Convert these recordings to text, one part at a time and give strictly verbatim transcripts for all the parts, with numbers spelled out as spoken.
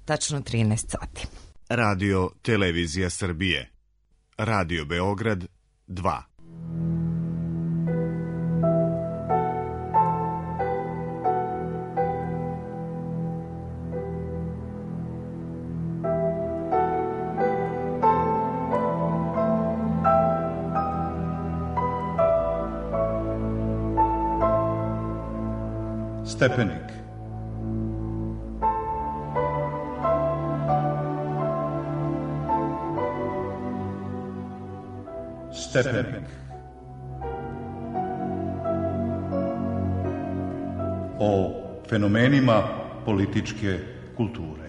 tačno trinaest sati. Radio Televizija Srbije. Radio Beograd dva. Stepenik. Stepenik. O fenomenima političke kulture.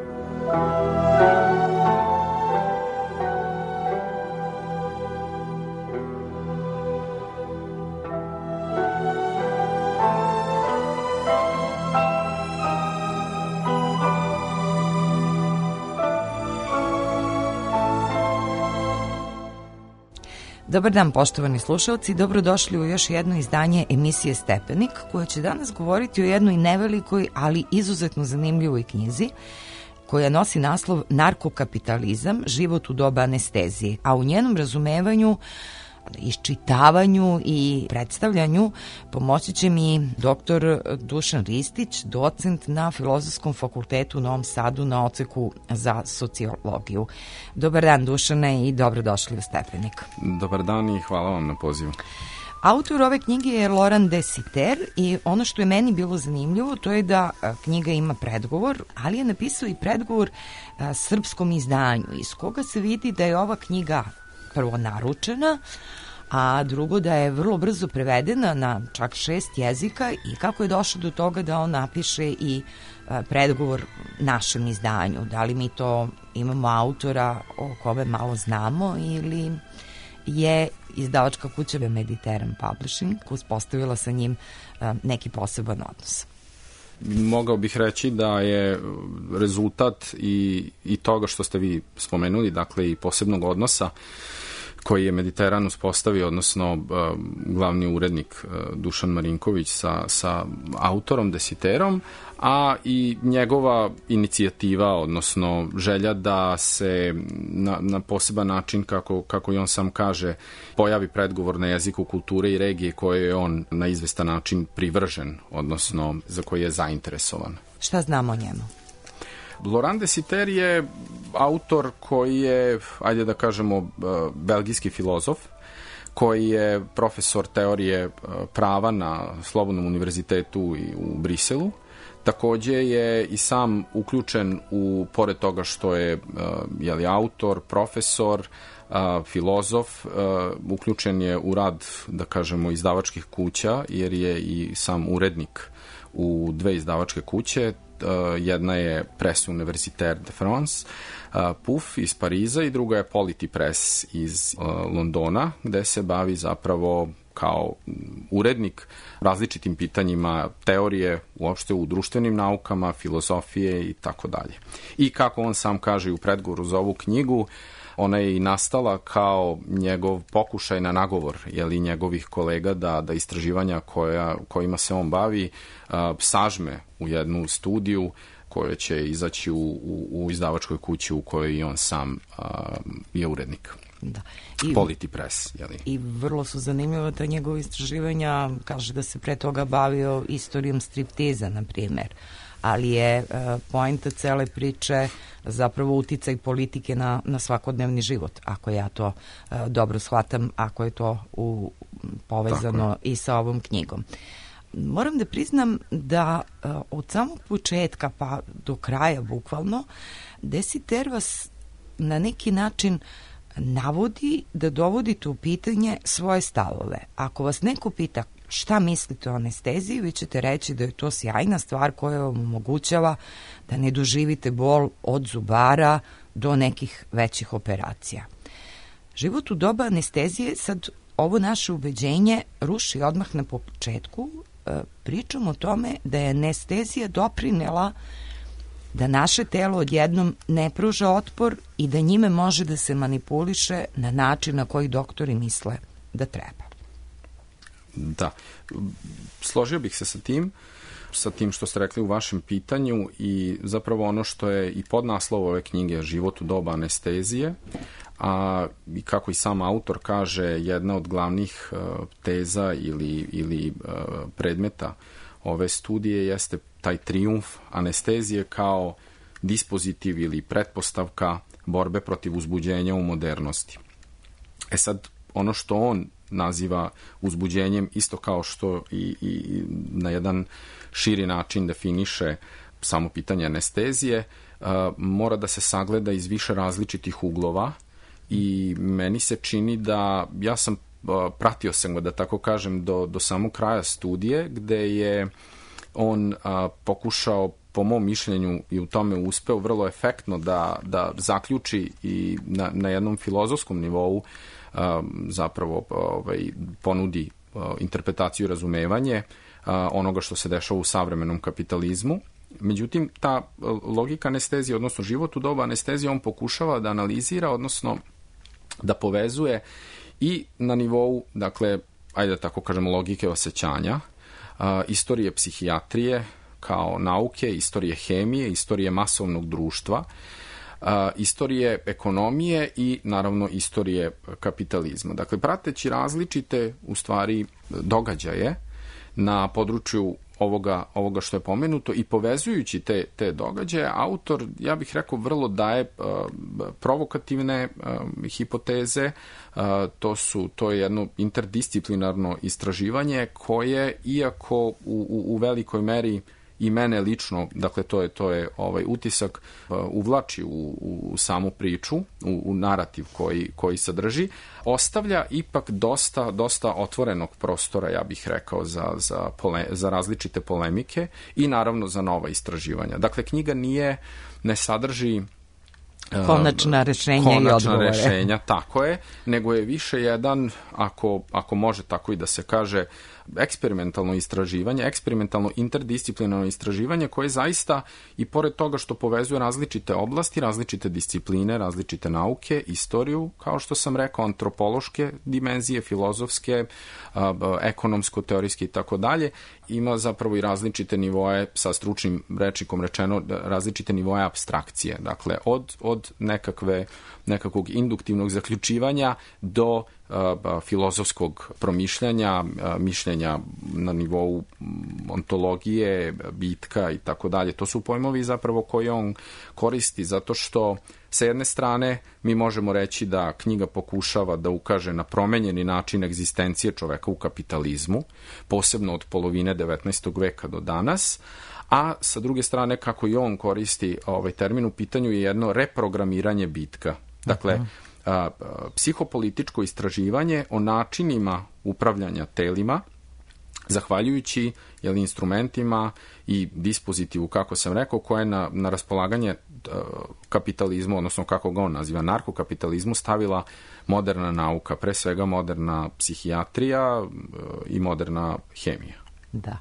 Dobar dan, poštovani slušalci, dobrodošli u još jedno izdanje emisije Stepenik, koja će danas govoriti o jednoj nevelikoj, ali izuzetno zanimljivoj knjizi, koja nosi naslov Narkokapitalizam, život u doba anestezije, a u njenom razumevanju, iščitavanju i predstavljanju pomoći će mi doktor Dušan Ristić, docent na Filozofskom fakultetu u Novom Sadu na odseku za sociologiju. Dobar dan, Dušane, i dobrodošli u Stepenik. Dobar dan i hvala vam na pozivu. Autor ove knjige je Laurent Desiter i ono što je meni bilo zanimljivo to je da knjiga ima predgovor, ali je napisao i predgovor a, srpskom izdanju, iz koga se vidi da je ova knjiga prvo naručena, a drugo da je vrlo brzo prevedena na čak šest jezika i kako je došao do toga da on napiše i predgovor našem izdanju. Da li mi to imamo autora o kome malo znamo ili je izdavačka kuća Mediteran Publishing uspostavila sa njim neki poseban odnos? Mogao bih reći da je rezultat i, i toga što ste vi spomenuli, dakle i posebnog odnosa koji je Mediteran uspostavio, odnosno uh, glavni urednik uh, Dušan Marinković sa, sa autorom Desiterom, a i njegova inicijativa, odnosno želja da se na, na poseban način, kako, kako i on sam kaže, pojavi predgovor na jeziku kulture i regije koje je on na izvestan način privržen, odnosno za koje je zainteresovan. Šta znamo o njemu? Laurent Desiter je autor koji je, ajde da kažemo, belgijski filozof, koji je profesor teorije prava na Slobodnom univerzitetu i u Briselu. Takođe je i sam uključen u, pored toga što je jeli, autor, profesor, filozof, uključen je u rad, da kažemo, izdavačkih kuća, jer je i sam urednik u dve izdavačke kuće. Jedna je Presse Universitaire de France, P U F iz Pariza, i druga je Polity Press iz Londona, gde se bavi zapravo kao urednik različitim pitanjima teorije, uopšte u društvenim naukama, filozofije i tako dalje. I kako on sam kaže u predgovoru za ovu knjigu, ona je i nastala kao njegov pokušaj na nagovor, jeli, njegovih kolega da, da istraživanja koja, kojima se on bavi a, sažme u jednu studiju koja će izaći u, u, u izdavačkoj kući u kojoj i on sam a, je urednik. Da. I, Polity Press. Jeli? I vrlo su zanimljiva ta njegova istraživanja, kaže da se pre toga bavio istorijom striptiza, na primjer, ali je uh, poenta cele priče zapravo uticaj politike na, na svakodnevni život, ako ja to uh, dobro shvatam, ako je to u, povezano i sa ovom knjigom. Moram da priznam da uh, od samog početka pa do kraja bukvalno Desiter vas na neki način navodi da dovodite u pitanje svoje stavove. Ako vas neko pita šta mislite o anesteziji, vi ćete reći da je to sjajna stvar koja vam omogućava da ne doživite bol od zubara do nekih većih operacija. Život u doba anestezije, sad ovo naše ubeđenje ruši odmah na početku. Pričam o tome da je anestezija doprinela da naše telo odjednom ne pruža otpor i da njime može da se manipuliše na način na koji doktori misle da treba. Da, složio bih se sa tim. sa tim što ste rekli u vašem pitanju i zapravo ono što je i podnaslov ove knjige Život u doba anestezije, a i kako i sam autor kaže, jedna od glavnih uh, teza ili, ili uh, predmeta ove studije jeste taj trijumf anestezije kao dispozitiv ili pretpostavka borbe protiv uzbuđenja u modernosti. E sad, ono što on naziva uzbuđenjem, isto kao što i, i na jedan širi način definiše samo pitanje anestezije, uh, mora da se sagleda iz više različitih uglova i meni se čini da, ja sam uh, pratio sam ga, da tako kažem, do, do samog kraja studije, gde je on uh, pokušao, po mom mišljenju i u tome uspeo vrlo efektno da, da zaključi i na, na jednom filozofskom nivou uh, zapravo ovaj, ponudi uh, interpretaciju i razumevanje uh, onoga što se dešava u savremenom kapitalizmu. Međutim, ta logika anestezije, odnosno život u doba anestezije, on pokušava da analizira, odnosno da povezuje i na nivou, dakle, ajde da tako kažemo, logike osjećanja, uh, istorije psihijatrije kao nauke, istorije hemije, istorije masovnog društva, uh, istorije ekonomije i naravno istorije kapitalizma. Dakle, prateći različite, u stvari, događaje na području ovoga, ovoga što je pomenuto i povezujući te, te događaje, autor, ja bih rekao, vrlo daje uh, provokativne uh, hipoteze. Uh, to su, to je jedno interdisciplinarno istraživanje koje, iako u, u, u velikoj meri i mene lično, dakle to je to je ovaj utisak, uh, uvlači u, u samu priču, u, u narativ koji koji sadrži, ostavlja ipak dosta dosta otvorenog prostora, ja bih rekao, za za pole, za različite polemike i naravno za nova istraživanja. Dakle, knjiga nije ne sadrži konačna rešenja konačna i odgovore. rešenja, tako je, nego je više jedan, ako, ako može tako i da se kaže, eksperimentalno istraživanje, eksperimentalno interdisciplinarno istraživanje koje zaista, i pored toga što povezuje različite oblasti, različite discipline, različite nauke, istoriju, kao što sam rekao, antropološke dimenzije, filozofske, ekonomsko-teorijske i tako dalje, ima zapravo i različite nivoe, sa stručnim rečnikom rečeno, različite nivoe apstrakcije. Dakle, od, od nekakve, nekakvog induktivnog zaključivanja do a, filozofskog promišljanja, a, mišljenja na nivou ontologije, bitka i tako dalje. To su pojmovi zapravo koje on koristi, zato što sa jedne strane mi možemo reći da knjiga pokušava da ukaže na promenjeni način egzistencije čoveka u kapitalizmu, posebno od polovine devetnaestog veka do danas, a sa druge strane, kako i on koristi ovaj termin, u pitanju je jedno reprogramiranje bitka. Dakle, a, a, psihopolitičko istraživanje o načinima upravljanja telima, zahvaljujući jel, instrumentima i dispozitivu, kako sam rekao, koje je na, na raspolaganje kapitalizmu, odnosno kako ga on naziva, narkokapitalizmu, stavila moderna nauka, pre svega moderna psihijatrija i moderna hemija. Da.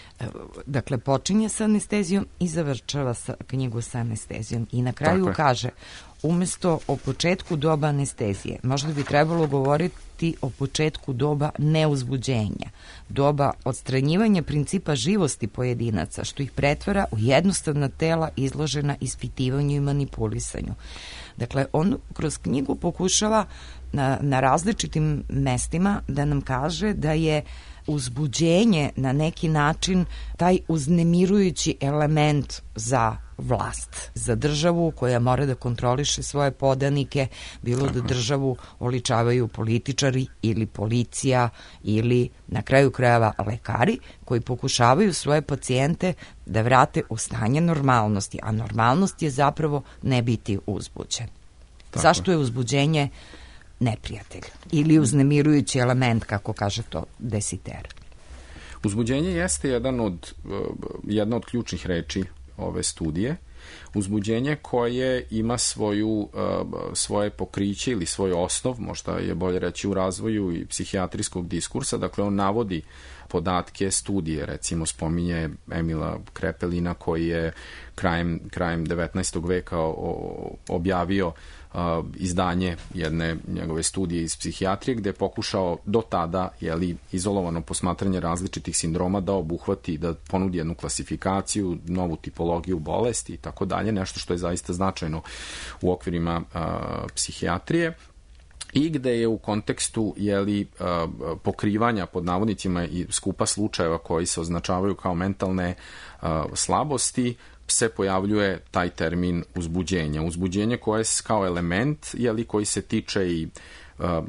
Dakle, počinje sa anestezijom i završava sa knjigu sa anestezijom. I na kraju Tako kaže, umesto o početku doba anestezije, možda bi trebalo govoriti o početku doba neuzbuđenja, doba odstranjivanja principa živosti pojedinaca, što ih pretvara u jednostavna tela izložena ispitivanju i manipulisanju. Dakle, on kroz knjigu pokušava na, na različitim mestima da nam kaže da je uzbuđenje na neki način taj uznemirujući element za vlast, za državu koja mora da kontroliše svoje podanike, bilo da državu oličavaju političari ili policija ili na kraju krajeva lekari koji pokušavaju svoje pacijente da vrate u stanje normalnosti, a normalnost je zapravo ne biti uzbuđen. Tako. Zašto je uzbuđenje neprijatelj ili uznemirujući element, kako kaže to Desiter? Uzbuđenje jeste jedan od, jedna od ključnih reči ove studije. Uzbuđenje koje ima svoju, svoje pokriće ili svoj osnov, možda je bolje reći u razvoju i psihijatrijskog diskursa. Dakle, on navodi podatke studije. Recimo spominje Emila Krepelina koji je krajem, krajem devetnaestog veka o, objavio Uh, izdanje jedne njegove studije iz psihijatrije gde je pokušao do tada jeli, izolovano posmatranje različitih sindroma da obuhvati, da ponudi jednu klasifikaciju, novu tipologiju bolesti i tako dalje, nešto što je zaista značajno u okvirima uh, psihijatrije i gde je u kontekstu jeli, uh, pokrivanja pod navodnicima i skupa slučajeva koji se označavaju kao mentalne uh, slabosti se pojavljuje taj termin uzbuđenja. Uzbuđenje koje je kao element, jeli, koji se tiče i uh, uh,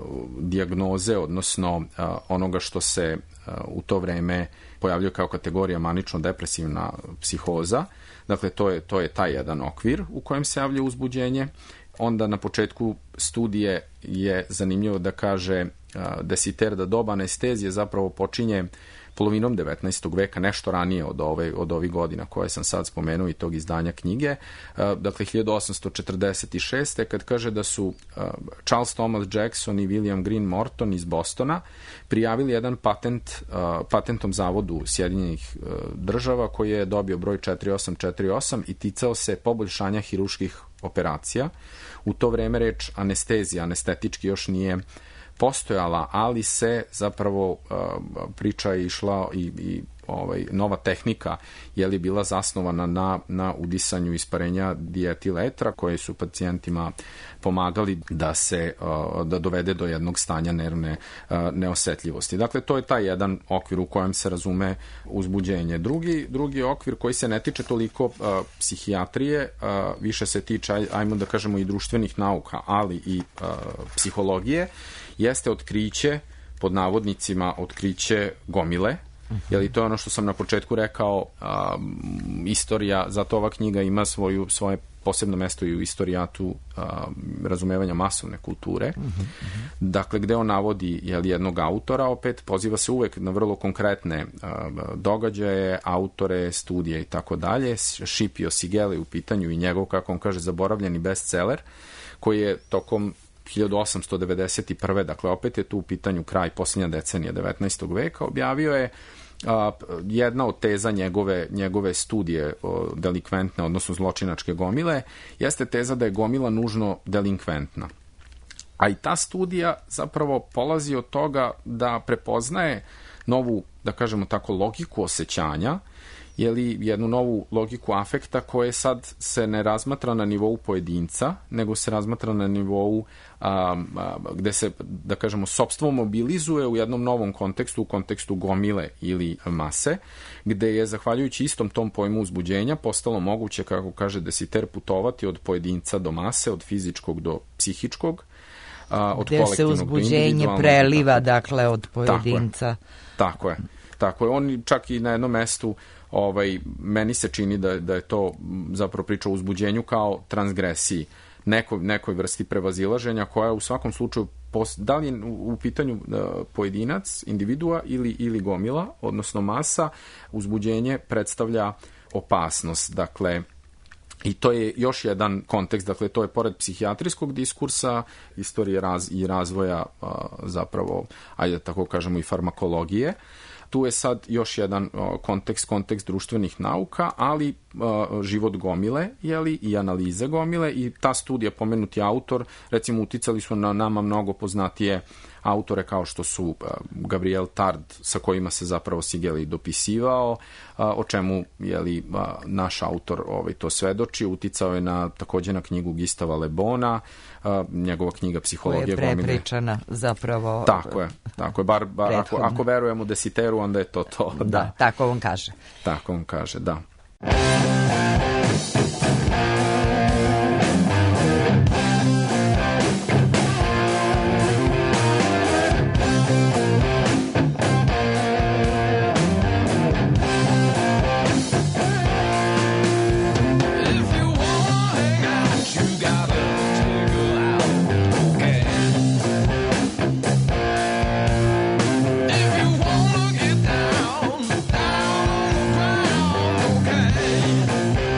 dijagnoze, odnosno uh, onoga što se uh, u to vreme pojavljuje kao kategorija manično-depresivna psihoza. Dakle, to je, to je taj jedan okvir u kojem se javlja uzbuđenje. Onda na početku studije je zanimljivo da kaže uh, Desiter da doba anestezije zapravo počinje polovinom devetnaestog veka, nešto ranije od, ove, od ovih godina koje sam sad spomenuo i tog izdanja knjige. Dakle, hiljadu osamsto četrdeset šeste. kad kaže da su Charles Thomas Jackson i William Green Morton iz Bostona prijavili jedan patent patentom zavodu Sjedinjenih država koji je dobio broj četiri osam četiri osam i ticao se poboljšanja hiruških operacija. U to vreme reč anestezija, anestetički još nije postojala, ali se zapravo uh, priča je išla i, i ovaj, nova tehnika je li bila zasnovana na, na udisanju isparenja dietiletra koje su pacijentima pomagali da se uh, da dovede do jednog stanja nervne uh, neosetljivosti. Dakle, to je taj jedan okvir u kojem se razume uzbuđenje. Drugi, drugi okvir koji se ne tiče toliko uh, psihijatrije, uh, više se tiče, ajmo da kažemo, i društvenih nauka, ali i uh, psihologije, jeste otkriće, pod navodnicima, otkriće gomile. Je li to je ono što sam na početku rekao, um, istorija, zato ova knjiga ima svoju, svoje posebno mesto i u istorijatu um, razumevanja masovne kulture. Uh-huh. Dakle, gde on navodi jeli, jednog autora, opet poziva se uvek na vrlo konkretne um, događaje, autore, studije i tako dalje. Scipio Sigele u pitanju i njegov, kako on kaže, zaboravljeni bestseller, koji je tokom hiljadu osamsto devedeset prve. dakle opet je tu u pitanju kraj posljednja decenija devetnaestog veka, objavio je a, jedna od teza njegove, njegove studije o, delikventne, odnosno zločinačke gomile, jeste teza da je gomila nužno delinkventna. A i ta studija zapravo polazi od toga da prepoznaje novu, da kažemo tako, logiku osjećanja, jeli jednu novu logiku afekta koje sad se ne razmatra na nivou pojedinca, nego se razmatra na nivou a, a, gde se, da kažemo, sopstvo mobilizuje u jednom novom kontekstu, u kontekstu gomile ili mase, gde je, zahvaljujući istom tom pojmu uzbuđenja, postalo moguće, kako kaže Desiter, putovati od pojedinca do mase, od fizičkog do psihičkog, a, od gde se uzbuđenje preliva, dakle, od pojedinca. Tako je. Tako je. Tako je. On čak i na jednom mestu Ovaj, meni se čini da, da je to zapravo priča o uzbuđenju kao transgresiji, neko, nekoj vrsti prevazilaženja koja u svakom slučaju, pos, da li je u, u pitanju uh, pojedinac, individua ili, ili gomila, odnosno masa, uzbuđenje predstavlja opasnost. Dakle, i to je još jedan kontekst, dakle, to je pored psihijatrijskog diskursa, istorije raz, i razvoja uh, zapravo, ajde tako kažemo, i farmakologije. Tu je sad još jedan uh, kontekst, kontekst društvenih nauka, ali uh, život gomile, jeli, i analize gomile, i ta studija, pomenuti autor, recimo, uticali su na nama mnogo poznatije autore kao što su uh, Gabriel Tard, sa kojima se zapravo Sigeli dopisivao, uh, o čemu jeli, uh, naš autor ovaj, to svedoči. Uticao je na, takođe na knjigu Gustava Le Bona, uh, njegova knjiga Psihologija gomile. Koja je prepričana zapravo. Tako je, tako je. Bar, bar ako, ako verujemo Desiteru, onda je to to. Da, da, tako on kaže. Tako on kaže, da. Down, down on the ground, okay.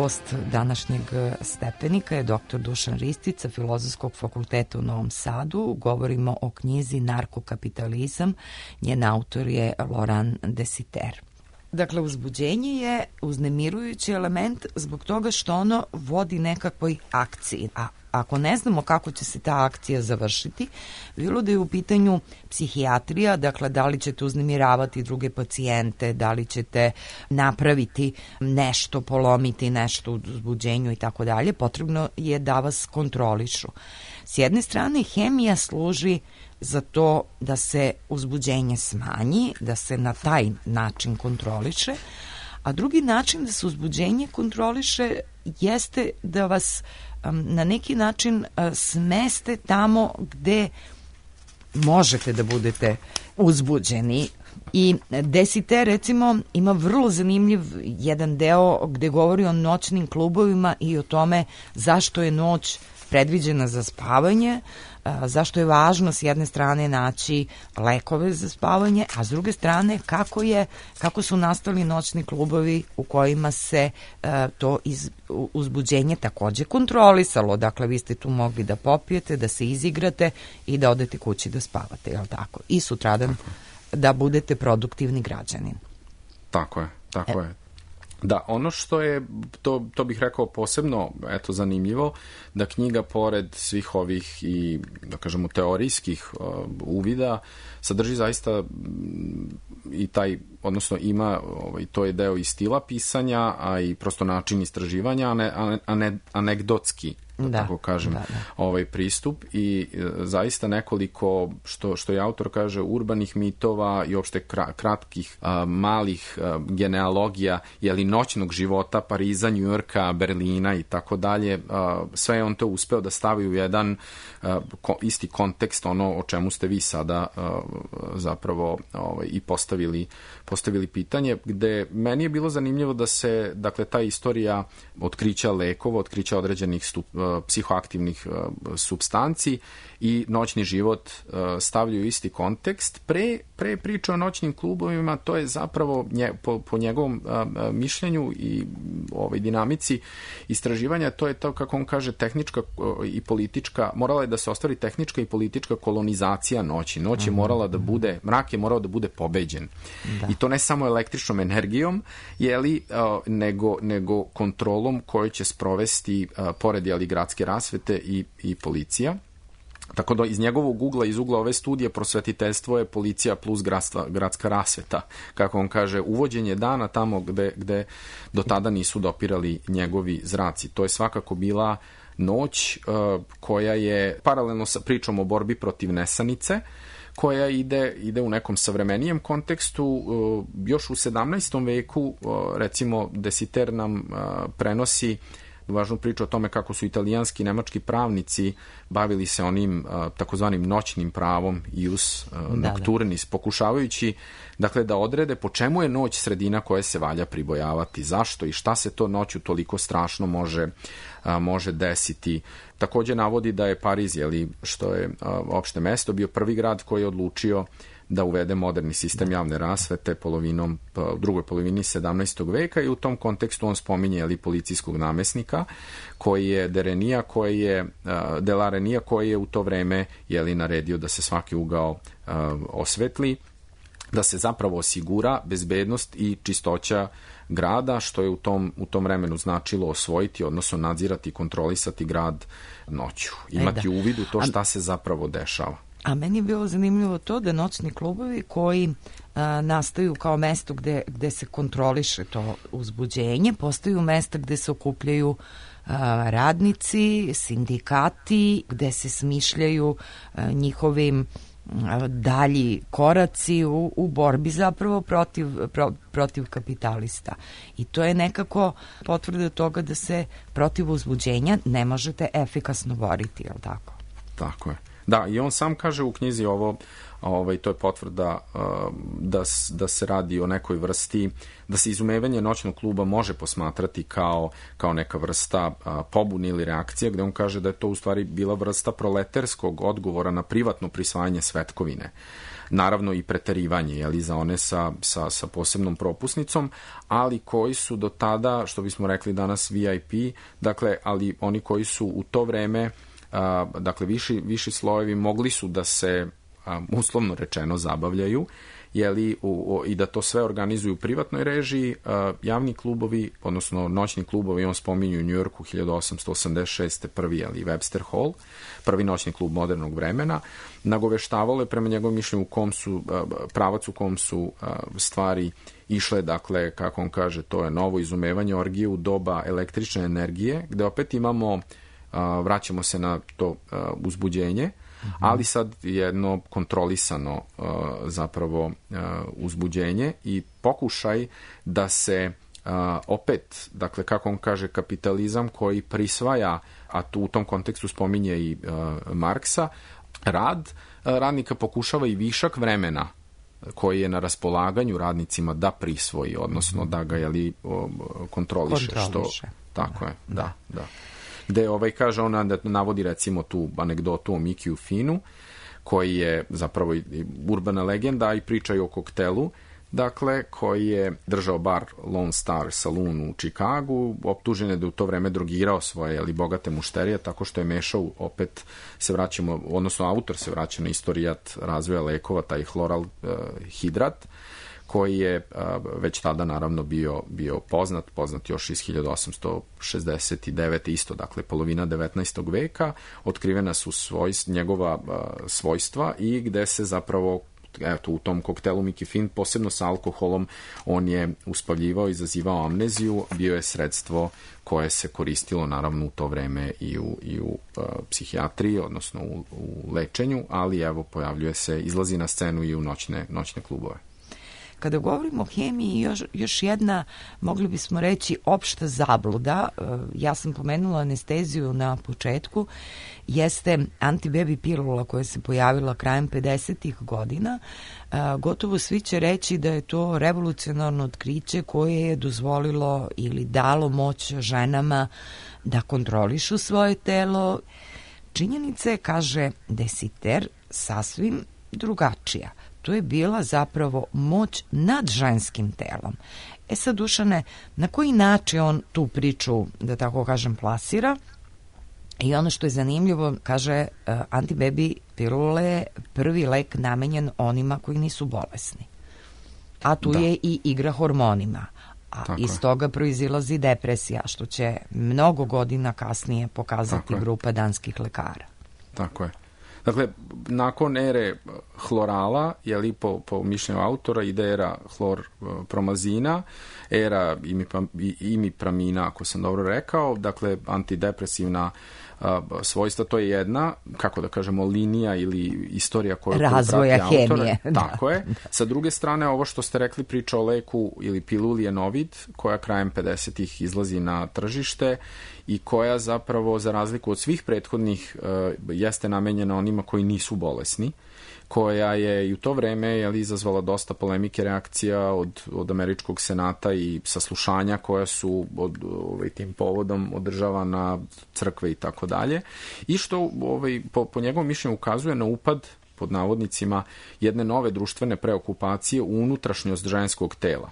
Gost današnjeg stepenika je doktor Dušan Ristic sa Filozofskog fakulteta u Novom Sadu. Govorimo o knjizi Narkokapitalizam. Njen autor je Laurent Desiter. Dakle, uzbuđenje je uznemirujući element zbog toga što ono vodi nekakvoj akciji. A ako ne znamo kako će se ta akcija završiti, bilo da je u pitanju psihijatrija, dakle da li ćete uznemiravati druge pacijente, da li ćete napraviti nešto, polomiti nešto u uzbuđenju i tako dalje, potrebno je da vas kontrolišu. S jedne strane, hemija služi za to da se uzbuđenje smanji, da se na taj način kontroliše, a drugi način da se uzbuđenje kontroliše jeste da vas um, na neki način uh, smeste tamo gde možete da budete uzbuđeni. I Desiter, recimo, ima vrlo zanimljiv jedan deo gde govori o noćnim klubovima i o tome zašto je noć predviđena za spavanje, zašto je važno s jedne strane naći lekove za spavanje, a s druge strane kako je kako su nastali noćni klubovi u kojima se uh, to iz, uzbuđenje takođe kontrolisalo. Dakle, vi ste tu mogli da popijete, da se izigrate i da odete kući da spavate, jel tako? I sutradan da budete produktivni građanin. Tako je, tako e. je. Da, ono što je, to, to bih rekao posebno, eto, zanimljivo, da knjiga pored svih ovih i, da kažemo, teorijskih uh, uvida, sadrži zaista i taj, odnosno ima, ovaj, to je deo i stila pisanja, a i prosto način istraživanja, a ne, a ne anegdotski, da, tako kažem, da, da. ovaj pristup i e, zaista nekoliko, što, što je autor kaže, urbanih mitova i uopšte kra, kratkih, a, malih a, genealogija, jeli noćnog života Pariza, Njujorka, Berlina i tako dalje, sve je on to uspeo da stavi u jedan a, ko, isti kontekst, ono o čemu ste vi sada a, zapravo ovaj, i postavili, postavili pitanje, gde meni je bilo zanimljivo da se, dakle, ta istorija otkrića lekova, otkrića određenih stup, psihoaktivnih uh, supstanci i noćni život uh, stavljaju isti kontekst. Pre, pre priče o noćnim klubovima, to je zapravo nje, po, po njegovom uh, mišljenju i ovoj dinamici istraživanja, to je to, kako on kaže, tehnička uh, i politička, morala je da se ostvari tehnička i politička kolonizacija noći. Noć je morala da bude, mrak je morao da bude pobeđen. Da. I to ne samo električnom energijom, jeli, uh, nego, nego kontrolom koju će sprovesti uh, pored, jeli, gradske rasvete i, i policija. Tako da iz njegovog ugla, iz ugla ove studije, prosvetiteljstvo je policija plus gradstva, gradska rasveta. Kako on kaže, uvođenje dana tamo gde, gde do tada nisu dopirali njegovi zraci. To je svakako bila noć uh, koja je paralelno sa pričom o borbi protiv nesanice, koja ide, ide u nekom savremenijem kontekstu. Uh, još u sedamnaestom veku, uh, recimo, Desiter nam uh, prenosi važnu priču o tome kako su italijanski i nemački pravnici bavili se onim uh, takozvanim noćnim pravom ius uh, da, nocturnis, da. pokušavajući, dakle, da odrede po čemu je noć sredina koje se valja pribojavati, zašto i šta se to noću toliko strašno može, uh, može desiti. Takođe navodi da je Pariz, jeli, što je uh, opšte mesto, bio prvi grad koji je odlučio da uvede moderni sistem javne rasvete polovinom, u drugoj polovini sedamnaestog veka i u tom kontekstu on spominje, ali, policijskog namesnika koji je Derenija, koji je Delarenija, koji je u to vreme, jeli, naredio da se svaki ugao uh, osvetli, da se zapravo osigura bezbednost i čistoća grada, što je u tom, u tom vremenu značilo osvojiti, odnosno nadzirati i kontrolisati grad noću. Imati e, da. uvid u to šta se zapravo dešava. A meni je bilo zanimljivo to da noćni klubovi koji a, nastaju kao mesto gde, gde se kontroliše to uzbuđenje, postaju mesta gde se okupljaju a, radnici, sindikati, gde se smišljaju a, njihovim a, dalji koraci u, u borbi zapravo protiv, pro, protiv kapitalista. I to je nekako potvrda toga da se protiv uzbuđenja ne možete efikasno boriti, je li tako? Tako je. Da, i on sam kaže u knjizi ovo, ovaj, to je potvrda uh, da, da se radi o nekoj vrsti, da se izumevanje noćnog kluba može posmatrati kao, kao neka vrsta uh, pobune ili reakcija, gde on kaže da je to u stvari bila vrsta proleterskog odgovora na privatno prisvajanje svetkovine. naravno i preterivanje, jeli, za one sa, sa, sa posebnom propusnicom, ali koji su do tada, što bismo rekli danas V I P, dakle, ali oni koji su u to vreme, a, dakle, viši, viši slojevi mogli su da se, a, uslovno rečeno, zabavljaju, jeli, u, u, i da to sve organizuju u privatnoj režiji. A, javni klubovi, odnosno noćni klubovi, on spominju u Njujorku hiljadu osamsto osamdeset šeste prvi, jeli, Webster Hall, prvi noćni klub modernog vremena, nagoveštavalo je prema njegovom mišljenju u kom su, a, pravac u kom su a, stvari išle, dakle, kako on kaže, to je novo izumevanje orgije u doba električne energije, gde opet imamo, a, vraćamo se na to a, uzbuđenje, ali sad jedno kontrolisano uh, zapravo uh, uzbuđenje i pokušaj da se uh, opet, dakle, kako on kaže, kapitalizam koji prisvaja, a tu u tom kontekstu spominje i uh, Marksa, rad uh, radnika pokušava i višak vremena koji je na raspolaganju radnicima da prisvoji, odnosno da ga, jeli, kontroliše. Kontroliše. Što, tako je, da, da. Gde ovaj kaže, ona navodi recimo tu anegdotu o Mikiju Finu, koji je zapravo i urbana legenda i priča i o koktelu, dakle, koji je držao bar Lone Star Saloon u Čikagu, optužen je da u to vreme drogirao svoje, jeli, bogate mušterije, tako što je mešao, opet se vraćamo, odnosno autor se vraća na istorijat razvoja lekova, taj hloral uh, hidrat, koji je a, već tada naravno bio, bio poznat, poznat još iz hiljadu osamsto šezdeset devete isto, dakle polovina devetnaestog veka, otkrivena su svojst, njegova a, svojstva i gde se zapravo, eto, u tom koktelu Mickey Finn, posebno sa alkoholom, on je uspavljivao, izazivao amneziju, bio je sredstvo koje se koristilo naravno u to vreme i u, i u a, psihijatriji, odnosno u, u lečenju, ali evo pojavljuje se, izlazi na scenu i u noćne, noćne klubove. Kada govorimo o hemiji, još, još jedna, mogli bismo reći, opšta zabluda, ja sam pomenula anesteziju na početku, jeste antibebi pilula koja se pojavila krajem pedesetih godina. Gotovo svi će reći da je to revolucionarno otkriće koje je dozvolilo ili dalo moć ženama da kontrolišu svoje telo. Činjenica je, kaže Desiter, sasvim drugačija. To je bila zapravo moć nad ženskim telom. E sad, Dušane, na koji način on tu priču, da tako kažem, plasira? I ono što je zanimljivo, kaže, uh, antibebi pilule je prvi lek namenjen onima koji nisu bolesni. A tu da. je i igra hormonima. A tako iz je. toga proizilazi depresija, što će mnogo godina kasnije pokazati tako grupa danskih lekara. Tako je. Dakle, nakon ere hlorala, jeli, po, po mišljenju autora, ide era hlorpromazina, era imipramina, ako sam dobro rekao, dakle, antidepresivna a, svojstva, to je jedna, kako da kažemo, linija ili istorija koja razvoja prati hemije. Da. Tako je. Sa druge strane, ovo što ste rekli, priča o leku ili piluli je Novid, koja krajem pedesetih izlazi na tržište i koja zapravo, za razliku od svih prethodnih, jeste namenjena onima koji nisu bolesni, koja je i u to vreme, jeli, izazvala dosta polemike, reakcija od, od američkog senata i saslušanja koja su od, ovaj, tim povodom održavana, crkve i tako dalje. I što ovaj, po, po njegovom mišljenju ukazuje na upad, pod navodnicima, jedne nove društvene preokupacije u unutrašnjost ženskog tela.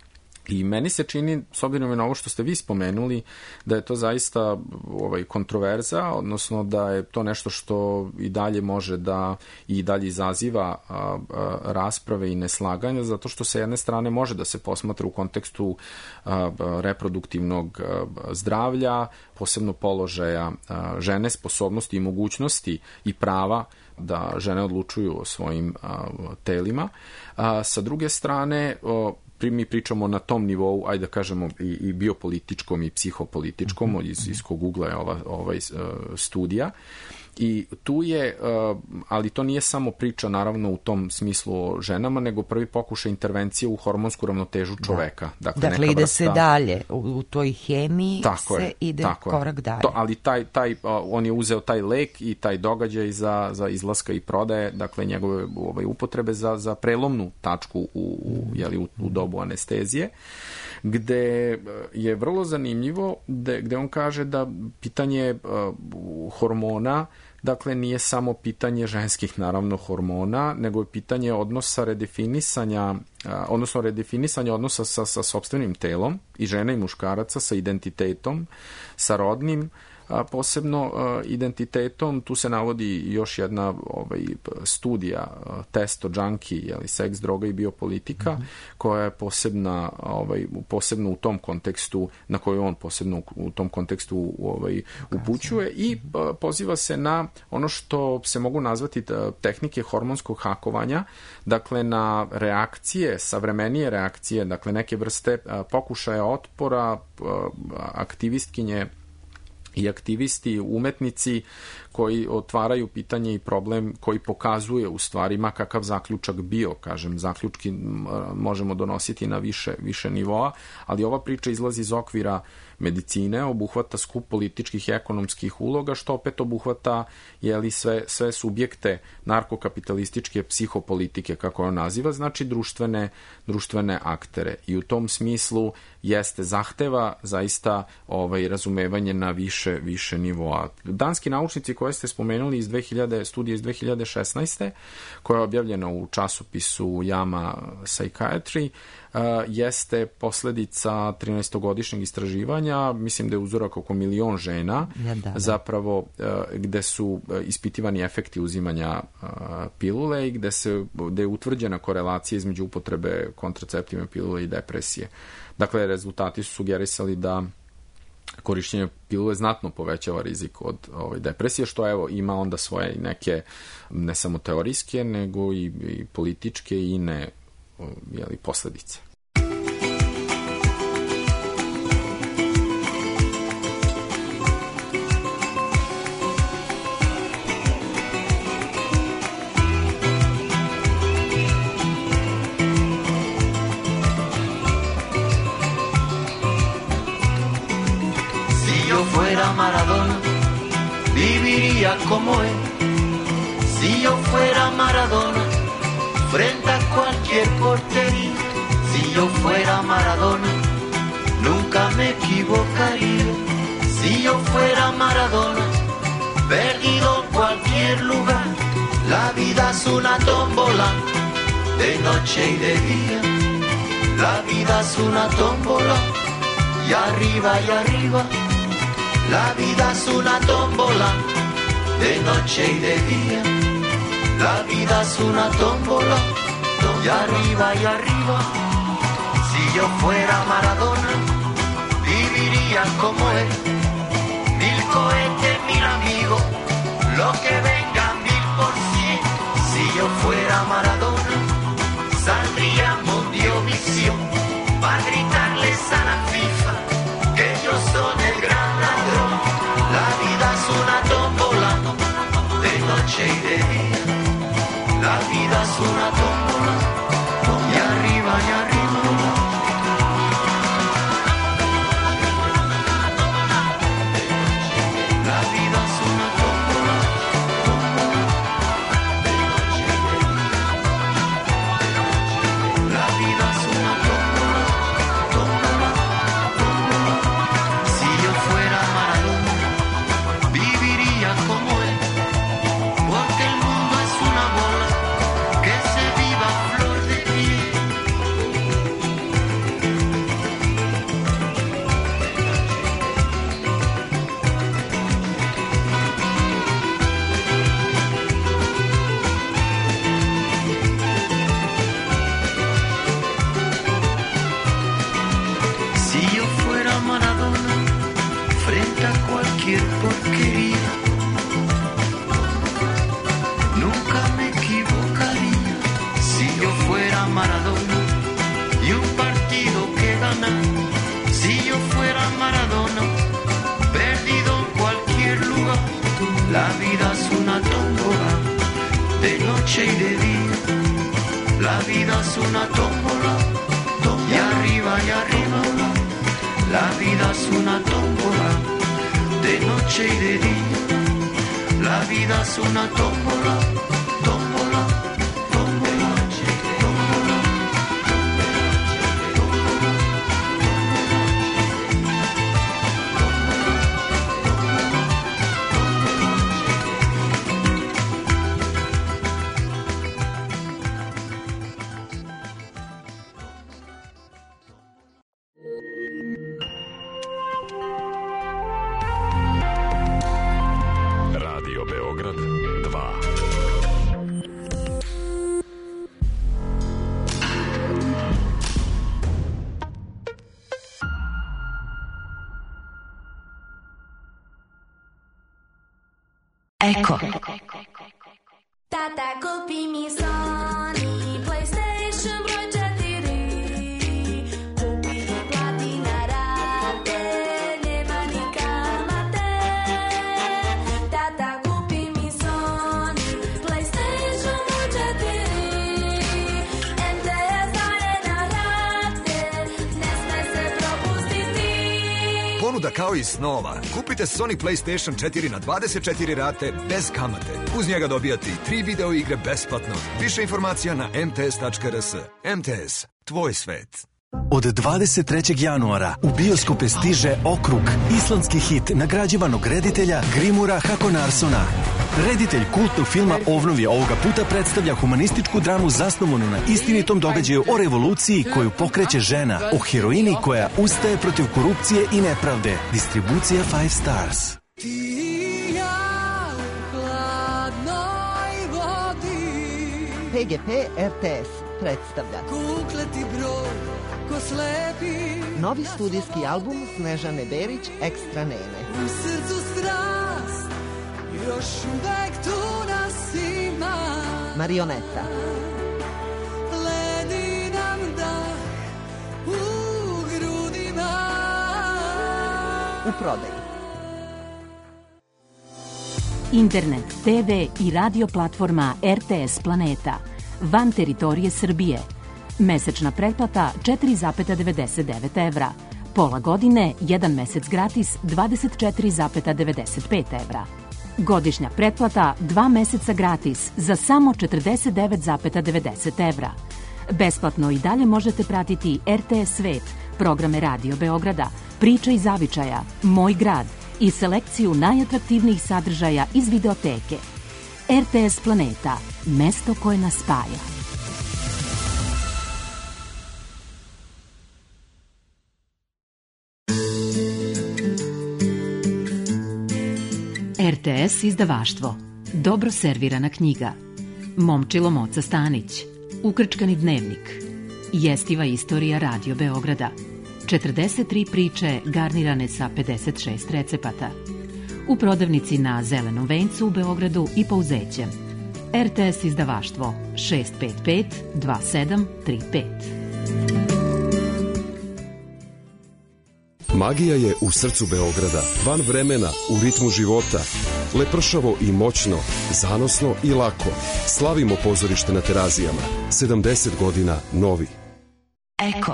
I meni se čini, s obzirom na ovo što ste vi spomenuli, da je to zaista ovaj, kontroverza, odnosno da je to nešto što i dalje može da i dalje izaziva a, a, rasprave i neslaganja, zato što sa jedne strane može da se posmatra u kontekstu a, a, reproduktivnog a, zdravlja, posebno položaja a, žene, sposobnosti i mogućnosti i prava da žene odlučuju o svojim a, telima. A, sa druge strane, o, mi pričamo na tom nivou, ajde da kažemo, i, i biopolitičkom i psihopolitičkom, mm-hmm. iz, iz kog ugla je ova, ovaj uh, studija. I tu je, uh, ali to nije samo priča naravno u tom smislu o ženama, nego prvi pokušaj intervencije u hormonsku ravnotežu čoveka. Da. Dakle, dakle ide vrsta... se dalje, u, u toj hemiji tako se je, ide korak je. dalje. To, ali taj, taj, uh, on je uzeo taj lek i taj događaj za, za izlaska i prodaje, dakle njegove ovaj, upotrebe za, za prelomnu tačku u, u, jeli, u, u dobu anestezije, gde je vrlo zanimljivo, gde, gde on kaže da pitanje uh, hormona dakle nije samo pitanje ženskih naravno hormona, nego je pitanje odnosa redefinisanja, odnosno redefinisanja odnosa sa, sa sopstvenim telom i žena i muškaraca, sa identitetom, sa rodnim, a posebno uh, identitetom. Tu se navodi još jedna ovaj, studija uh, Testo Junkie, jeli, seks, droga i biopolitika, mm-hmm. koja je posebna, ovaj, posebno u tom kontekstu, na koju on posebno u tom kontekstu ovaj, upućuje i uh, poziva se na ono što se mogu nazvati tehnike hormonskog hakovanja, dakle na reakcije, savremenije reakcije, dakle neke vrste uh, pokušaja otpora, uh, aktivistkinje i aktivisti, umetnici koji otvaraju pitanje i problem koji pokazuje u stvari ma kakav zaključak bio, kažem, zaključki možemo donositi na više, više nivoa, ali ova priča izlazi iz okvira medicine, obuhvata skup političkih i ekonomskih uloga, što opet obuhvata jeli, sve, sve subjekte narkokapitalističke psihopolitike, kako on naziva, znači društvene, društvene aktere. I u tom smislu jeste zahteva zaista ovaj, razumevanje na više, više nivoa. Danski naučnici koje ste spomenuli iz dve hiljade, studije iz dve hiljade šesnaeste, koja je objavljena u časopisu JAMA Psychiatry, Uh, jeste posledica trinaestogodišnjeg istraživanja, mislim da je uzorak oko milion žena, ja, da, da. zapravo uh, gde su uh, ispitivani efekti uzimanja uh, pilule i gde, se, gde je utvrđena korelacija između upotrebe kontraceptivne pilule i depresije. Dakle, rezultati su sugerisali da korišćenje pilule znatno povećava rizik od ovaj, depresije, što evo ima onda svoje neke ne samo teorijske, nego i, i političke i ine jeli, posledice. Si yo fuera Maradona, viviría como él. Si yo fuera Maradona, frente a cualquier portería. Si yo fuera Maradona, nunca me equivocaría. Si yo fuera Maradona, perdido en cualquier lugar. La vida es una tómbola, de noche y de día. La vida es una tómbola, y arriba y arriba. La vida es una tómbola, de noche y de día. La vida es una tómbola, y arriba y arriba. Si yo fuera Maradona, viviría como él. Mil cohetes, mil amigos, lo que venga mil por cien. Si yo fuera Maradona, saldría Mundiovisión para gritarles a la FIFA que ellos son el gran ladrón. La vida es una tómbola, de noche y de día. La vida es una tómbola, y arriba y arriba. La vida es una tómbola, tómbola, de noche y de día. La vida es una tómbola, tómbola, tómbola. Si yo fuera Maradona, viviría como él, porque el mundo es una bola que se viva flor de piel. Si yo fuera Maradona, frente a cualquier porquería, nunca me equivocaría. Si yo fuera Maradona y un partido que ganar. Si yo fuera Maradona, perdido en cualquier lugar. La vida es una tómbola, de noche y de día. La vida es una tómbola, y arriba y arriba. La vida es una tómbola, de noche y de día. La vida es una tómbola, tómbola, tómbola, tómbola. Eko. Tata, kupi mi Sony PlayStation broj četiri. Kupi i plati na rate, nema ni kamate. Tata, kupi mi Sony PlayStation broj četiri. em te es daje na rate, ne sme se propustiti. Ponuda kao i snova. Kupite Sony PlayStation četiri na dvadeset četiri rate bez kamate. Uz njega dobijate i tri video igre besplatno. Više informacija na em te es tačka er es. em te es, tvoj svet. Od dvadeset trećeg januara u bioskope stiže Okrug, islandski hit nagrađivanog reditelja Grimura Hakonarsona. Reditelj kultnog filma Ovnovje ovoga puta predstavlja humanističku dramu zasnovanu na istinitom događaju o revoluciji koju pokreće žena, o heroini koja ustaje protiv korupcije i nepravde. Distribucija Five Stars. pe ge pe er te es predstavlja Kukleti broj ko slepi. Novi studijski album Snežane Berić Ekstra Nene. U srcu strast još uvek tu nas ima. Marioneta. Ledi nam dah u grudima. U prodaji. Internet, te ve i radio platforma er te es Planeta. Van teritorije Srbije. Mesečna pretplata četiri zarez devedeset devet evra. Pola godine, jedan mesec gratis dvadeset četiri zarez devedeset pet evra. Godišnja pretplata dva meseca gratis za samo četrdeset devet zarez devedeset evra. Besplatno i dalje možete pratiti er te es Svet, programe Radio Beograda, Priča iz zavičaja, Moj grad i selekciju najatraktivnijih sadržaja iz videoteke. er te es Planeta, mesto koje nas spaja. er te es izdavaštvo. Dobro servirana knjiga. Momčilo Moca Stanić. Ukrčkani dnevnik. Jestiva istorija Radio Beograda. četrdeset tri priče garnirane sa pedeset šest recepata. U prodavnici na Zelenom vencu u Beogradu i Pouzećem. er te es izdavaštvo šest pet pet dva sedam tri pet. Magija je u srcu Beograda, van vremena, u ritmu života. Lepršavo i moćno, zanosno i lako. Slavimo pozorište na Terazijama. sedamdeset godina novi. Eko.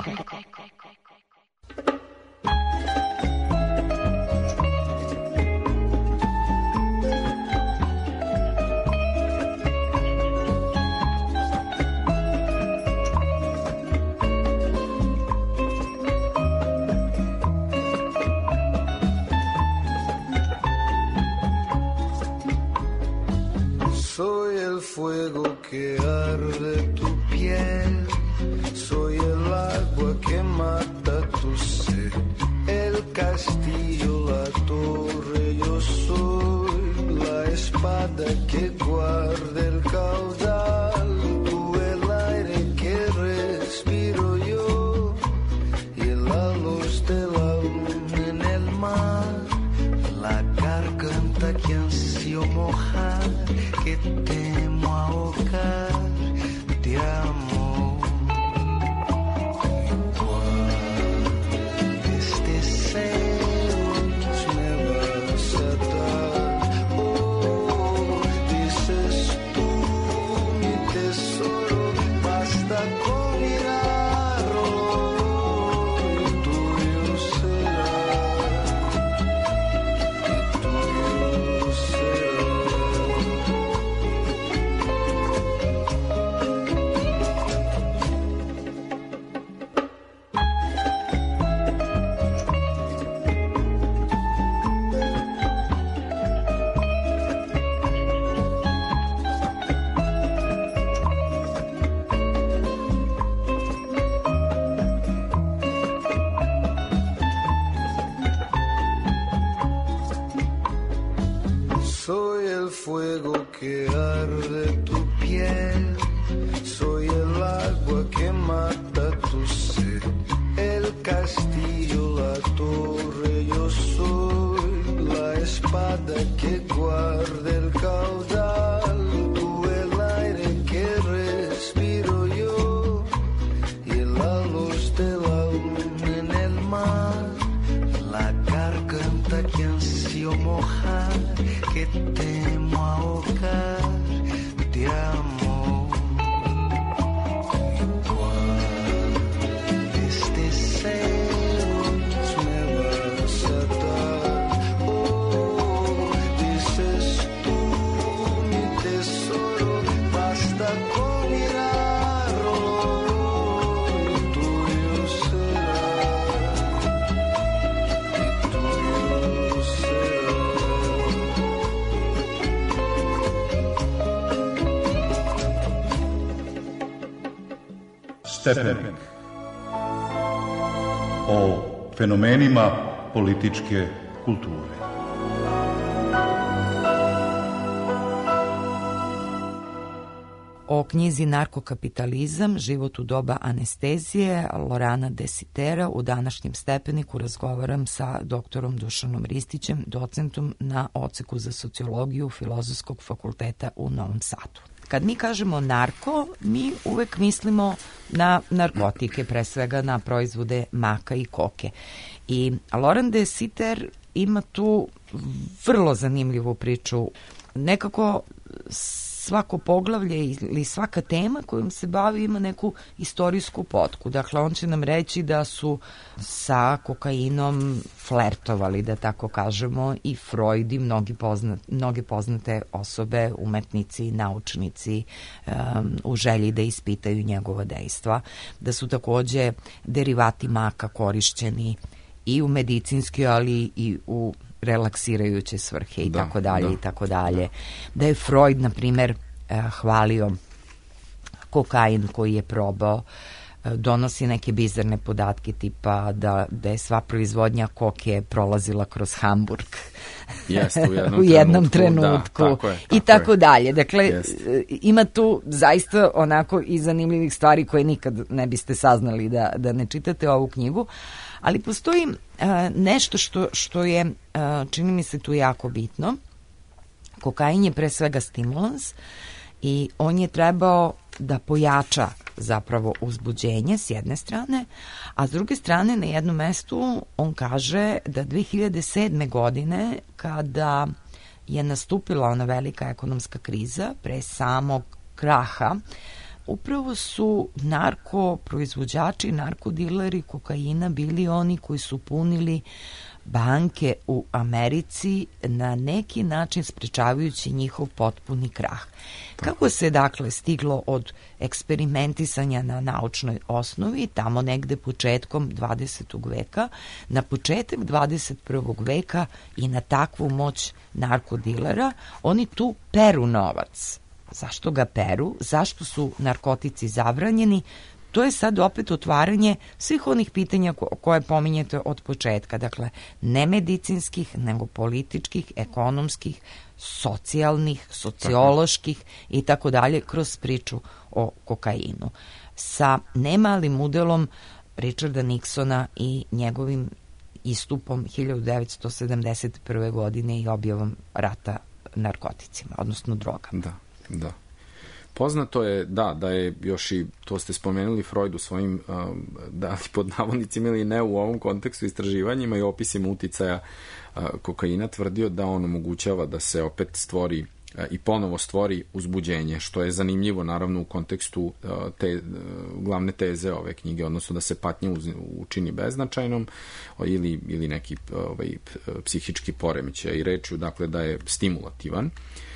Soy el fuego que arde tu piel, soy el agua que mata tu sed, el castillo, la torre, yo soy la espada que guarda el caudal, tú el aire que respiro yo y la luz de la luna en el mar, la garganta que ansio mojar, que temo ahogar de amor. Igual este deseo que me vas a dar, oh, dices tú mi tesoro, basta con mirarlo y tuyo será, y tuyo será. Soy el fuego que arde tu piel, soy el agua que mata tu sed, el castillo, la torre, yo soy la espada que guarda el caos. mojar, que temo ahogar de amor. Y cuando estés celos me vas a dar, oh, dices tú, mi tesoro, basta con mirarlo y tuyo será, y tuyo será. Stepenik. O fenomenima političke kulture. O knjizi Narkokapitalizam, život u doba anestezije, Lorana Desitera, u današnjem Stepeniku razgovaram sa doktorom Dušanom Ristićem, docentom na odseku za sociologiju Filozofskog fakulteta u Novom Sadu. Kad mi kažemo narko, mi uvek mislimo na narkotike, pre svega na proizvode maka i koke. I Loran Desiter ima tu vrlo zanimljivu priču. Nekako svako poglavlje ili svaka tema kojom se bavi ima neku istorijsku potku. Dakle, on će nam reći da su sa kokainom flertovali, da tako kažemo, i Freud i mnogi poznat, mnoge poznate osobe, umetnici, naučnici, um, u želji da ispitaju njegova dejstva. Da su takođe derivati maka korišćeni i u medicinski, ali i u relaksirajuće svrhe i tako dalje i tako dalje. Da je Freud, na primer, hvalio kokain koji je probao, donosi neke bizarne podatke tipa da, da je sva proizvodnja koke prolazila kroz Hamburg. Jeste, u jednom, u jednom trenutku, trenutku. Da, tako je, tako i tako je. dalje. Dakle, Jeste. Ima tu zaista onako i zanimljivih stvari koje nikad ne biste saznali da, da ne čitate ovu knjigu. Ali postoji uh, nešto što, što je, uh, čini mi se tu jako bitno. Kokain je pre svega stimulans i on je trebao da pojača zapravo uzbuđenje s jedne strane, a s druge strane na jednom mestu on kaže da dve hiljade sedme. godine, kada je nastupila ona velika ekonomska kriza pre samog kraha, upravo su narkoproizvođači, narkodileri kokaina bili oni koji su punili banke u Americi, na neki način sprečavajući njihov potpuni krah. Kako se dakle stiglo od eksperimentisanja na naučnoj osnovi, tamo negde početkom dvadesetog veka, na početak dvadeset prvog veka i na takvu moć narkodilera, oni tu peru novac. Zašto ga peru? Zašto su narkotici zabranjeni? To je sad opet otvaranje svih onih pitanja ko- koje pominjete od početka. Dakle, ne medicinskih, nego političkih, ekonomskih, socijalnih, socioloških i tako dalje kroz priču o kokainu. Sa nemalim udelom Richarda Nixona i njegovim istupom hiljadu devetsto sedamdeset prve. godine i objavom rata narkoticima, odnosno droga. Da, da. Poznato je, da, da je još i, to ste spomenuli, Freud u svojim, um, da li pod navodnicima ili ne, u ovom kontekstu istraživanjima i opisima uticaja uh, kokaina tvrdio da on omogućava da se opet stvori uh, i ponovo stvori uzbuđenje, što je zanimljivo naravno u kontekstu uh, te uh, glavne teze ove knjige, odnosno da se patnja uz, učini beznačajnom ili, ili neki ovaj, psihički poremećaj i rečju, dakle, da je stimulativan.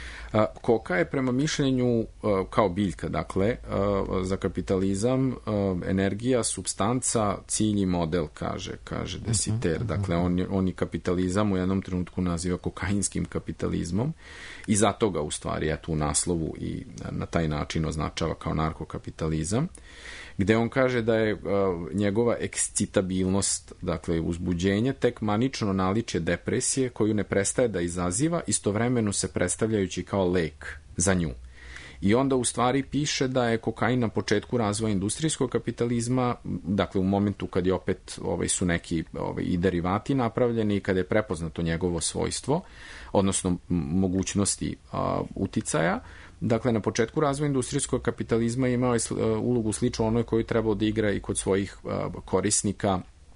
Koka je prema mišljenju kao biljka, dakle, za kapitalizam energija, substanca, cilj i model, kaže, kaže Desiter. Dakle, on, on i kapitalizam u jednom trenutku naziva kokainskim kapitalizmom i zato ga u stvari eto u naslovu i na taj način označava kao narkokapitalizam, gde on kaže da je uh, njegova ekscitabilnost, dakle uzbuđenje, tek manično naličje depresije koju ne prestaje da izaziva, istovremeno se predstavljajući kao lek za nju. I onda u stvari piše da je kokain na početku razvoja industrijskog kapitalizma, dakle u momentu kad je opet ovaj, su neki ovaj, i derivati napravljeni i kad je prepoznato njegovo svojstvo, odnosno mogućnosti a, uticaja. Dakle, na početku razvoja industrijskog kapitalizma imao je ulogu sličnu onoj koju trebao da igra i kod svojih a, korisnika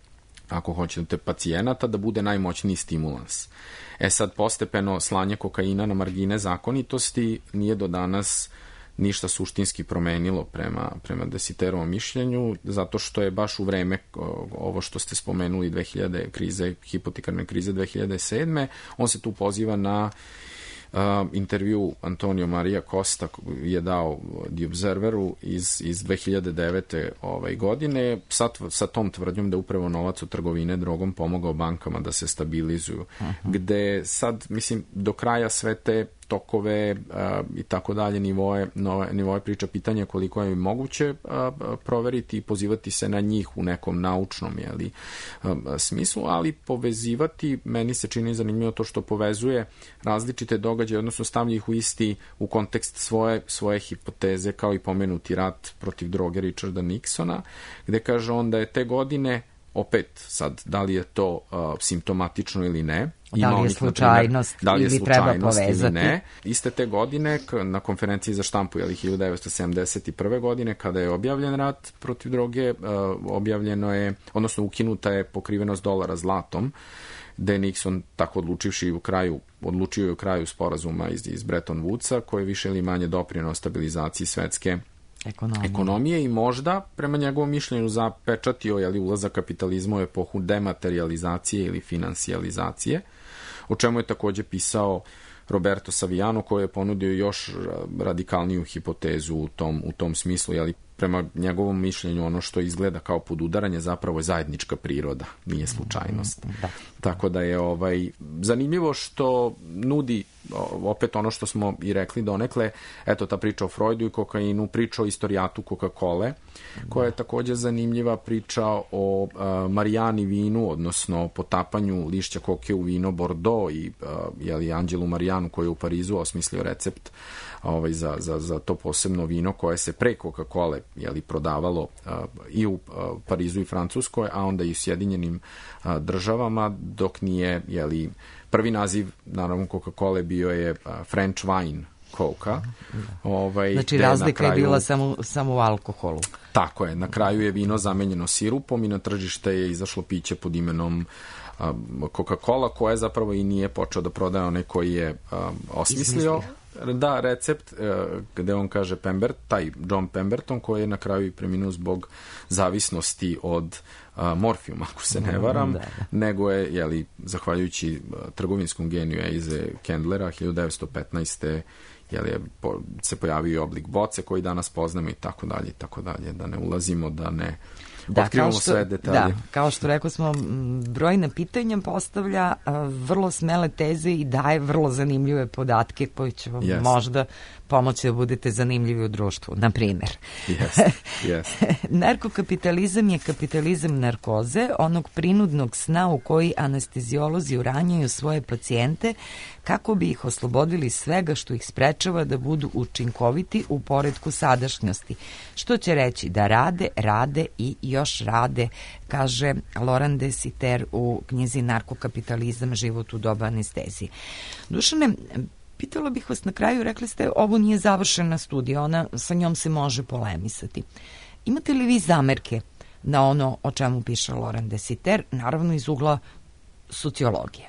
ako hoćete, pacijenata, da bude najmoćniji stimulans. E sad, postepeno slanje kokaina na margine zakonitosti nije do danas ništa suštinski promenilo prema, prema Desiterovom mišljenju, zato što je baš u vreme ovo što ste spomenuli dve hiljade krize, hipotekarne krize dve hiljade sedme, on se tu poziva na Uh, intervju Antonio Maria Costa je dao The Observeru iz, iz dve hiljade devete ovaj, godine sa, sa tom tvrdnjom da upravo novac od trgovine drogom pomogao bankama da se stabilizuju. Uh-huh. Gde sad, mislim, do kraja sve te tokove uh, i tako dalje nivoje, nove, nivoje priča pitanja koliko je moguće uh, proveriti i pozivati se na njih u nekom naučnom jeli, um, smislu, ali povezivati, meni se čini zanimljivo to što povezuje različite događaje, odnosno stavlja ih u isti, u kontekst svoje, svoje hipoteze, kao i pomenuti rat protiv droge Richarda Nixona, gde kaže on da je te godine, opet sad, da li je to uh, simptomatično ili ne, da li je slučajnost, da li je ili slučajnost treba povezati. Ili ne. Iste te godine na konferenciji za štampu, jeli, hiljadu devetsto sedamdeset prve. godine, kada je objavljen rat protiv droge, uh, objavljeno je, odnosno ukinuta je pokrivenost dolara zlatom, da je Nixon tako odlučivši u kraju, odlučio je u kraju sporazuma iz, iz Bretton Woodsa, koji je više ili manje doprineo stabilizaciji svetske Ekonomije. ekonomije i možda, prema njegovom mišljenju, zapečatio je li ulazak kapitalizma u epohu dematerializacije ili financijalizacije, o čemu je takođe pisao Roberto Saviano, koji je ponudio još radikalniju hipotezu u tom, u tom smislu, jeli, prema njegovom mišljenju ono što izgleda kao podudaranje zapravo je zajednička priroda, nije slučajnost. Da. Tako da je ovaj zanimljivo što nudi opet ono što smo i rekli donekle, eto ta priča o Freudu i kokainu, priča o istorijatu Coca-Cole, koja je takođe zanimljiva, priča o uh, Marijani vinu, odnosno potapanju lišća koke u vino Bordeaux i uh, jeli, Anđelu Marijanu koji je u Parizu osmislio recept ovaj, za, za, za to posebno vino koje se pre Coca-Cole jeli, prodavalo uh, i u uh, Parizu i Francuskoj, a onda i u Sjedinjenim uh, državama, dok nije, jeli, prvi naziv, naravno, Coca-Cola bio je uh, French wine Coca. Ovaj, znači, razlika kraju, je bila samo, samo u alkoholu. Tako je. Na kraju je vino zamenjeno sirupom i na tržište je izašlo piće pod imenom uh, Coca-Cola, koje zapravo i nije počeo da prodaje onaj koji je uh, osmislio. Izmislio. Da, recept, uh, gde on kaže Pembert, taj John Pemberton, koji je na kraju i preminuo zbog zavisnosti od uh, morfijuma, ako se ne varam, da, da. nego je, jeli, zahvaljujući uh, trgovinskom geniju Asa Candlera, hiljadu devetsto petnaeste. Jeli, je, po, se pojavio i oblik boce koji danas poznamo i tako dalje i tako dalje, da ne ulazimo, da ne da, otkrivamo što, sve detalje. Da, kao što rekao smo, brojna pitanja postavlja a, vrlo smele teze i daje vrlo zanimljive podatke koji će vam yes. možda pomoći da budete zanimljivi u društvu, na primjer. Yes. Yes. Narkokapitalizam je kapitalizam narkoze, onog prinudnog sna u koji anestezijolozi uranjaju svoje pacijente kako bi ih oslobodili svega što ih sprečava da budu učinkoviti u poretku sadašnjosti. Što će reći da rade, rade i još rade, kaže Laurent Desiter u knjizi Narkokapitalizam, život u doba anestezije. Dušane, pitala bih vas na kraju, rekli ste, ovo nije završena studija, ona, sa njom se može polemisati. Imate li vi zamerke na ono o čemu piše Laurent Desiter, naravno iz ugla sociologije?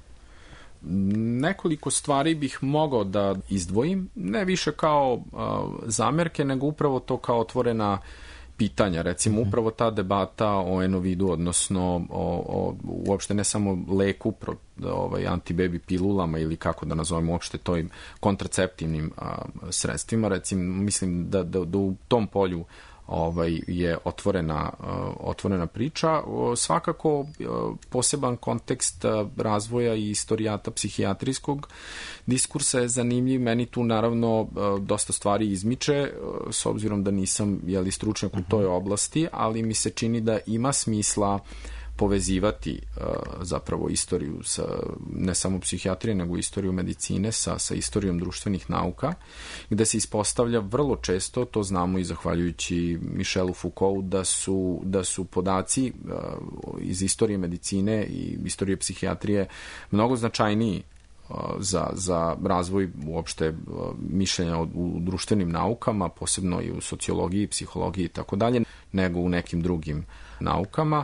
Nekoliko stvari bih mogao da izdvojim, ne više kao uh, zamerke, nego upravo to kao otvorena pitanja, recimo mm-hmm. upravo ta debata o enovidu, odnosno o, o, uopšte ne samo leku, pro, ovaj, antibebi pilulama ili kako da nazovemo uopšte tojim kontraceptivnim a, sredstvima, recimo, mislim da, da, da u tom polju ovaj, je otvorena, uh, otvorena priča. Uh, svakako uh, poseban kontekst uh, razvoja i istorijata psihijatrijskog diskursa je zanimljiv. Meni tu naravno uh, dosta stvari izmiče, uh, s obzirom da nisam jeli, stručnjak u toj oblasti, ali mi se čini da ima smisla povezivati uh, zapravo istoriju sa, ne samo psihijatrije, nego istoriju medicine sa, sa istorijom društvenih nauka, gde se ispostavlja vrlo često, to znamo i zahvaljujući Michelu Foucaultu, da su, da su podaci uh, iz istorije medicine i istorije psihijatrije mnogo značajniji za, za razvoj uopšte mišljenja u, u društvenim naukama, posebno i u sociologiji, psihologiji i tako dalje, nego u nekim drugim naukama.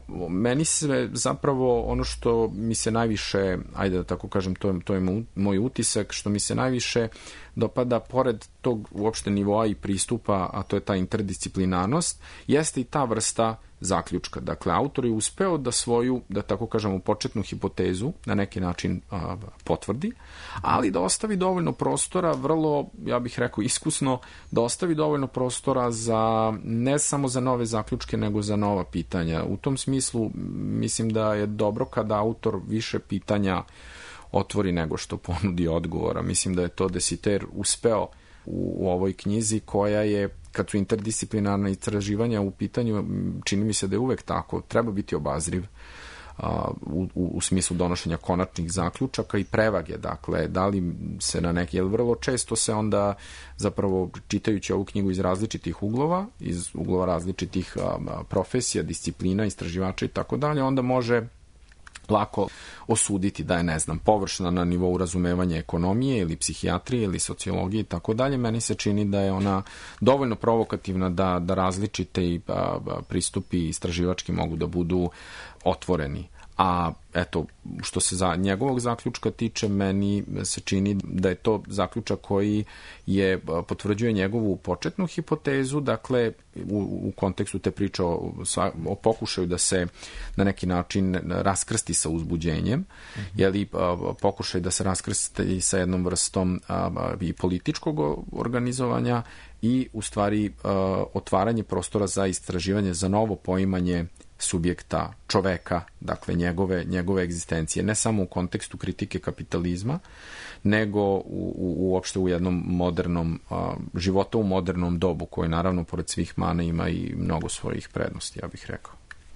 meni se zapravo ono što mi se najviše, ajde da tako kažem, to je, to je moj utisak, što mi se najviše dopada, pored tog uopšte nivoa i pristupa, a to je ta interdisciplinarnost, jeste i ta vrsta zaključka. Dakle, autor je uspeo da svoju, da tako kažemo, početnu hipotezu na neki način a, potvrdi, ali da ostavi dovoljno prostora, vrlo, ja bih rekao, iskusno, da ostavi dovoljno prostora za, ne samo za nove zaključke, nego za nova pitanja. U tom smislu, mislim da je dobro kada autor više pitanja otvori nego što ponudi odgovora. Mislim da je to Desiter uspeo u, u ovoj knjizi, koja je, kad su interdisciplinarna istraživanja u pitanju, čini mi se da je uvek tako, treba biti obazriv a, u, u, u smislu donošenja konačnih zaključaka i prevage, dakle, da li se na neki, jer vrlo često se onda zapravo, čitajući ovu knjigu iz različitih uglova, iz uglova različitih a, profesija, disciplina, istraživača i tako dalje, onda može lako osuditi da je, ne znam, površna na nivou razumevanja ekonomije ili psihijatrije ili sociologije i tako dalje. Meni se čini da je ona dovoljno provokativna da, da različite i a, pristupi istraživački mogu da budu otvoreni. A eto, što se za njegovog zaključka tiče, meni se čini da je to zaključak koji je potvrđuje njegovu početnu hipotezu, dakle u, u kontekstu te priče o, o pokušaju da se na neki način raskrsti sa uzbuđenjem, mm-hmm. jeli pokušaj da se raskrsti sa jednom vrstom a, i političkog organizovanja i u stvari a, otvaranje prostora za istraživanje, za novo poimanje subjekta, čoveka, dakle njegove, njegove egzistencije, ne samo u kontekstu kritike kapitalizma, nego u, u, uopšte u jednom modernom a, života u modernom dobu, koji naravno pored svih mana ima i mnogo svojih prednosti, ja bih rekao.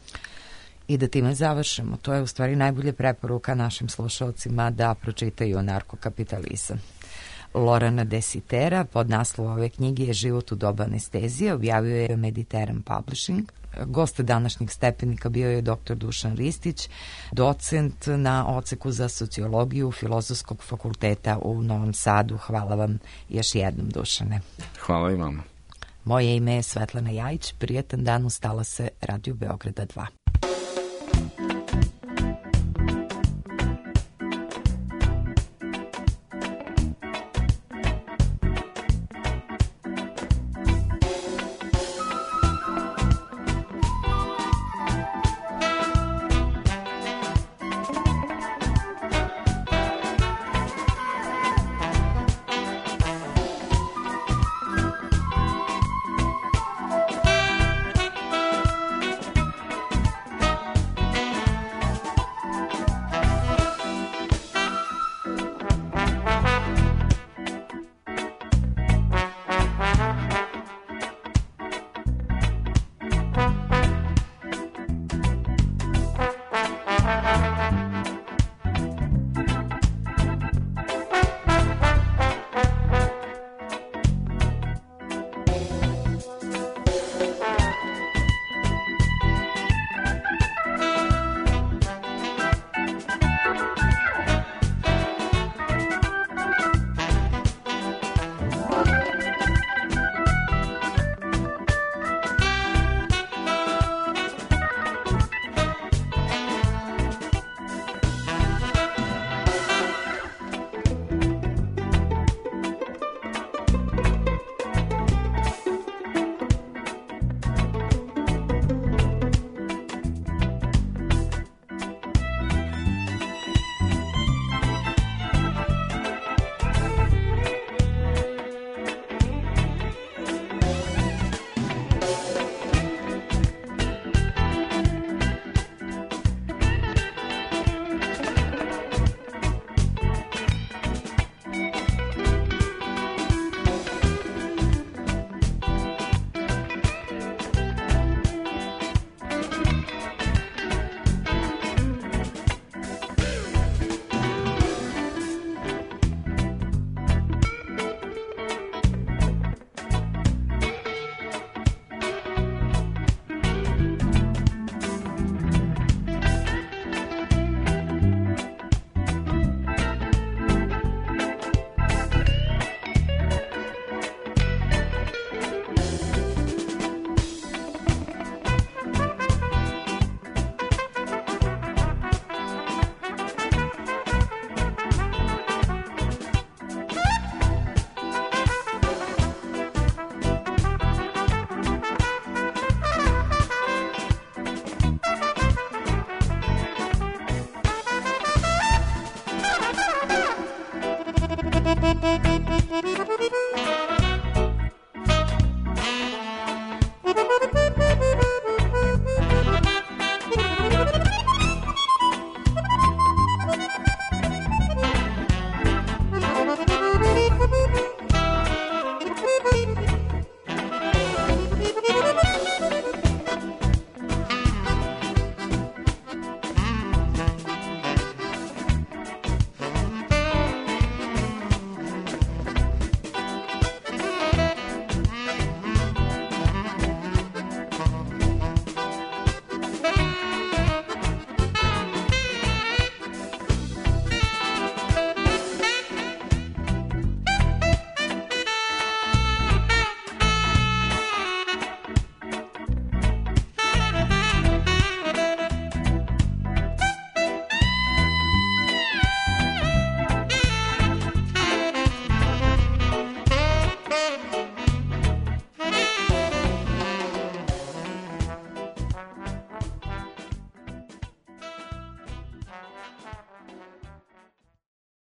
I da time završimo, to je u stvari najbolje preporuka našim slušalcima da pročitaju Narkokapitalizam. Lorana Desitera, pod naslovom ove knjige je Život u doba anestezije, objavio je Mediteran Publishing. Gost današnjeg stepenika bio je doktor Dušan Ristić, docent na odseku za sociologiju Filozofskog fakulteta u Novom Sadu. Hvala vam još jednom, Dušane. Hvala i vama. Moje ime je Svetlana Jajić, prijetan dan, ustala se Radio Beograda dva.